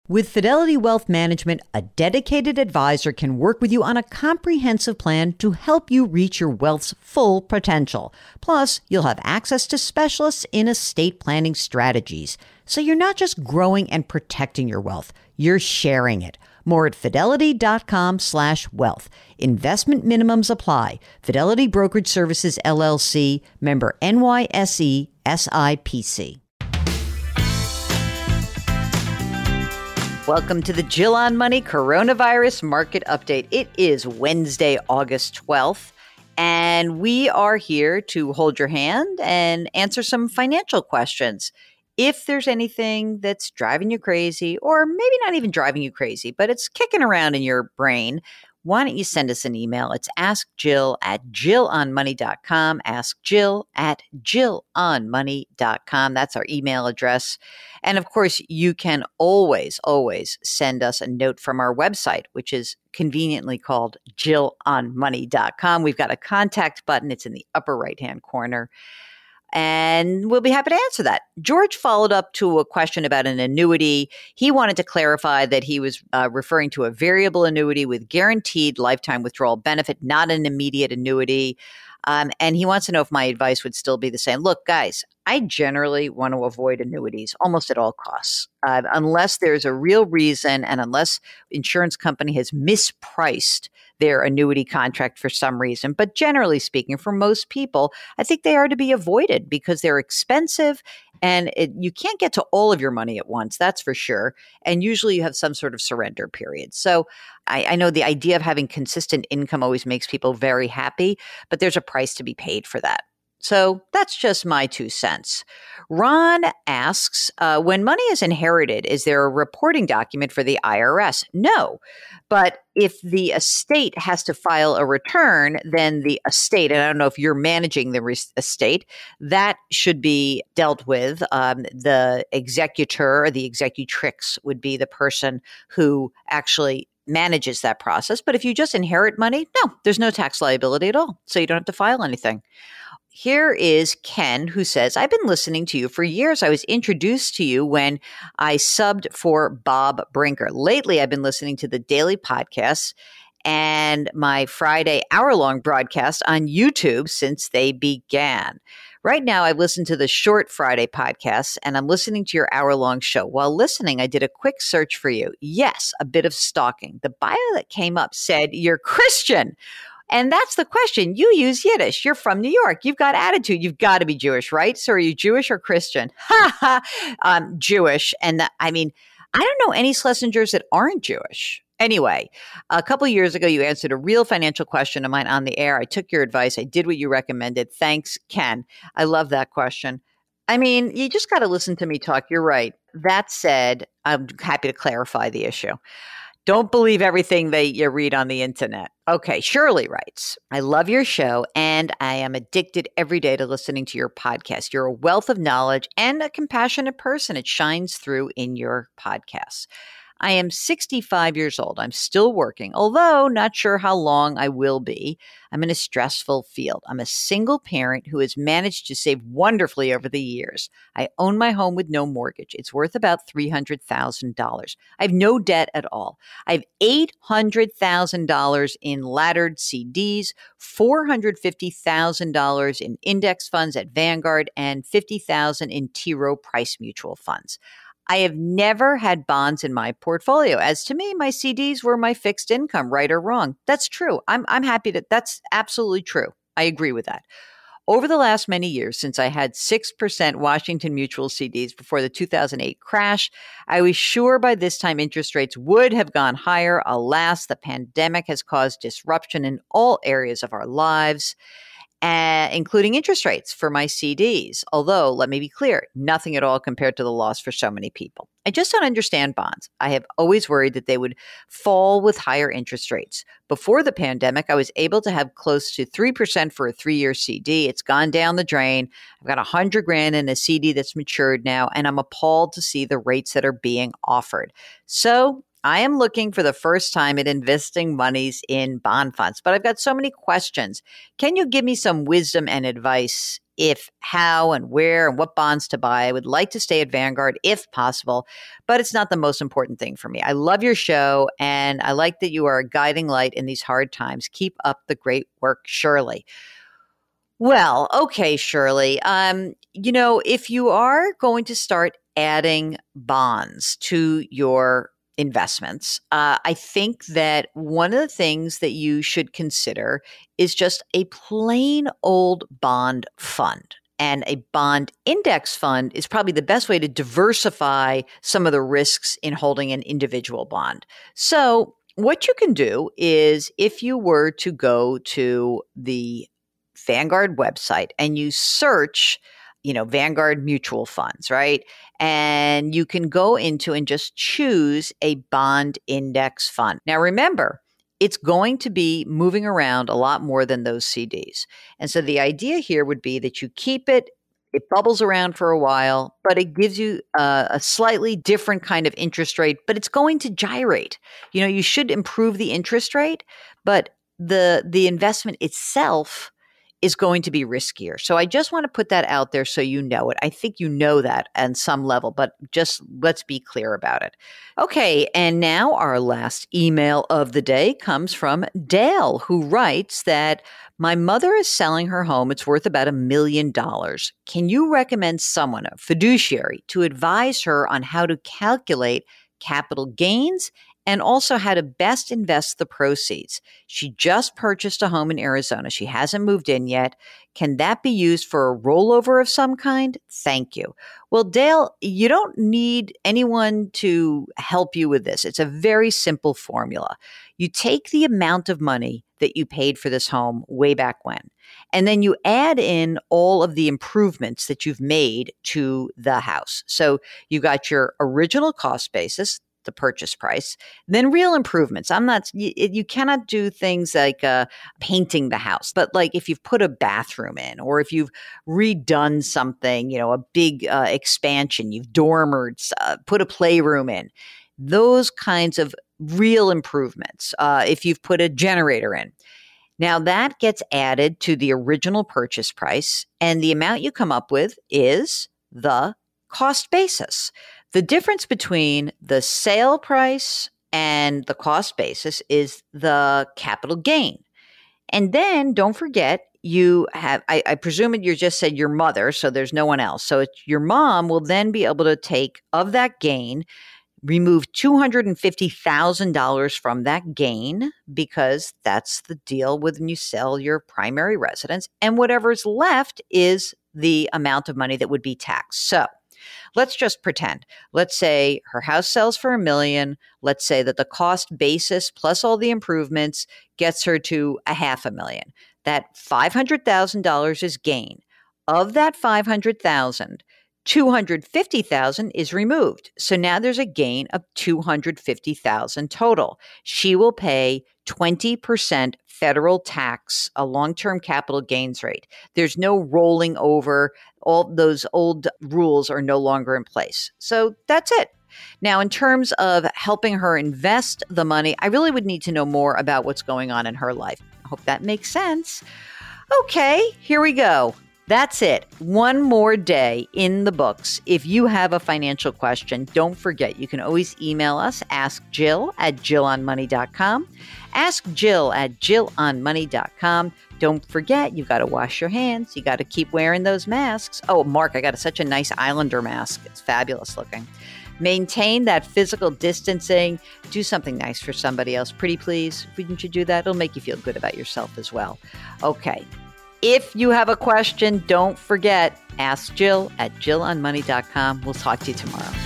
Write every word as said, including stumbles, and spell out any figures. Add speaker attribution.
Speaker 1: With Fidelity Wealth Management, a dedicated advisor can work with you on a comprehensive plan to help you reach your wealth's full potential. Plus, you'll have access to specialists in estate planning strategies. So you're not just growing and protecting your wealth, you're sharing it. More at fidelity.com slash wealth. Investment minimums apply. Fidelity Brokerage Services, L L C, member N Y S E, S I P C. Welcome to the Jill on Money Coronavirus Market Update. It is Wednesday, August twelfth, and we are here to hold your hand and answer some financial questions. If there's anything that's driving you crazy, or maybe not even driving you crazy, but it's kicking around in your brain, why don't you send us an email? It's askjill at jill on money dot com, askjill at jill on money dot com. That's our email address. And of course, you can always, always send us a note from our website, which is conveniently called jill on money dot com. We've got a contact button. It's in the upper right-hand corner. And we'll be happy to answer that. George followed up to a question about an annuity. He wanted to clarify that he was uh, referring to a variable annuity with guaranteed lifetime withdrawal benefit, not an immediate annuity. Um, and he wants to know if my advice would still be the same. Look, guys, I generally want to avoid annuities almost at all costs, uh, unless there's a real reason and unless insurance company has mispriced their annuity contract for some reason. But generally speaking, for most people, I think they are to be avoided because they're expensive and it, you can't get to all of your money at once, that's for sure. And usually you have some sort of surrender period. So I, I know the idea of having consistent income always makes people very happy, but there's a price to be paid for that. So that's just my two cents. Ron asks, uh, when money is inherited, is there a reporting document for the I R S? No. But if the estate has to file a return, then the estate, and I don't know if you're managing the re- estate, that should be dealt with. Um, the executor or the executrix would be the person who actually manages that process. But if you just inherit money, no, there's no tax liability at all. So you don't have to file anything. Here is Ken, who says, I've been listening to you for years. I was introduced to you when I subbed for Bob Brinker. Lately, I've been listening to the daily podcasts and my Friday hour-long broadcast on YouTube since they began. Right now, I've listened to the short Friday podcasts, and I'm listening to your hour-long show. While listening, I did a quick search for you. Yes, a bit of stalking. The bio that came up said, you're Christian. And that's the question. You use Yiddish. You're from New York. You've got attitude. You've got to be Jewish, right? So are you Jewish or Christian? Ha ha. Um, Jewish. And the, I mean, I don't know any Schlesingers that aren't Jewish. Anyway, a couple of years ago, you answered a real financial question of mine on the air. I took your advice. I did what you recommended. Thanks, Ken. I love that question. I mean, you just got to listen to me talk. You're right. That said, I'm happy to clarify the issue. Don't believe everything that you read on the internet. Okay, Shirley writes, I love your show and I am addicted every day to listening to your podcast. You're a wealth of knowledge and a compassionate person. It shines through in your podcasts. I am sixty-five years old. I'm still working, although not sure how long I will be. I'm in a stressful field. I'm a single parent who has managed to save wonderfully over the years. I own my home with no mortgage. It's worth about three hundred thousand dollars. I have no debt at all. I have eight hundred thousand dollars in laddered C Ds, four hundred fifty thousand dollars in index funds at Vanguard, and fifty thousand dollars in T. Rowe Price mutual funds. I have never had bonds in my portfolio. As to me, my C Ds were my fixed income, right or wrong. That's true. I'm I'm happy that that's absolutely true. I agree with that. Over the last many years, since I had six percent Washington Mutual C Ds before the two thousand eight crash, I was sure by this time interest rates would have gone higher. Alas, the pandemic has caused disruption in all areas of our lives, Uh, including interest rates for my C Ds. Although, let me be clear, nothing at all compared to the loss for so many people. I just don't understand bonds. I have always worried that they would fall with higher interest rates. Before the pandemic, I was able to have close to three percent for a three-year C D. It's gone down the drain. I've got one hundred grand in a C D that's matured now, and I'm appalled to see the rates that are being offered. So I am looking for the first time at investing monies in bond funds, but I've got so many questions. Can you give me some wisdom and advice if, how, and where, and what bonds to buy. I would like to stay at Vanguard if possible, but it's not the most important thing for me. I love your show, and I like that you are a guiding light in these hard times. Keep up the great work, Shirley. Well, okay, Shirley. Um, you know, if you are going to start adding bonds to your investments, uh, I think that one of the things that you should consider is just a plain old bond fund. And a bond index fund is probably the best way to diversify some of the risks in holding an individual bond. So what you can do is if you were to go to the Vanguard website and you search, you know, Vanguard mutual funds, right? And you can go into and just choose a bond index fund. Now, remember, it's going to be moving around a lot more than those C Ds. And so the idea here would be that you keep it, it bubbles around for a while, but it gives you a, a slightly different kind of interest rate, but it's going to gyrate. You know, you should improve the interest rate, but the the investment itself is going to be riskier. So I just want to put that out there so you know it. I think you know that on some level, but just let's be clear about it. Okay, and now our last email of the day comes from Dale, who writes that my mother is selling her home. It's worth about a million dollars. Can you recommend someone, a fiduciary, to advise her on how to calculate capital gains and also how to best invest the proceeds? She just purchased a home in Arizona. She hasn't moved in yet. Can that be used for a rollover of some kind? Thank you. Well, Dale, you don't need anyone to help you with this. It's a very simple formula. You take the amount of money that you paid for this home way back when, and then you add in all of the improvements that you've made to the house. So you got your original cost basis, the purchase price, then real improvements. I'm not, you, you cannot do things like uh, painting the house, but like if you've put a bathroom in, or if you've redone something, you know, a big uh, expansion, you've dormered, uh, put a playroom in, those kinds of real improvements. Uh, if you've put a generator in. Now that gets added to the original purchase price, and the amount you come up with is the cost basis. The difference between the sale price and the cost basis is the capital gain. And then don't forget, you have, I, I presume you just said your mother, so there's no one else. So it's, your mom will then be able to take of that gain, remove two hundred fifty thousand dollars from that gain, because that's the deal when you sell your primary residence. And whatever's left is the amount of money that would be taxed. So let's just pretend. Let's say her house sells for a million. Let's say that the cost basis plus all the improvements gets her to a half a million. That five hundred thousand dollars is gain. Of that five hundred thousand dollars, two hundred fifty thousand dollars is removed. So now there's a gain of two hundred fifty thousand dollars total. She will pay twenty percent federal tax, a long-term capital gains rate. There's no rolling over. All those old rules are no longer in place. So that's it. Now, in terms of helping her invest the money, I really would need to know more about what's going on in her life. I hope that makes sense. Okay, here we go. That's it. One more day in the books. If you have a financial question, don't forget, you can always email us, ask Jill at jill on money dot com. Ask Jill at jill on money dot com. Don't forget, you got to wash your hands. You got to keep wearing those masks. Oh, Mark, I got a, such a nice Islander mask. It's fabulous looking. Maintain that physical distancing. Do something nice for somebody else. Pretty please. Wouldn't you do that? It'll make you feel good about yourself as well. Okay. If you have a question, don't forget, ask Jill at jill on money dot com. We'll talk to you tomorrow.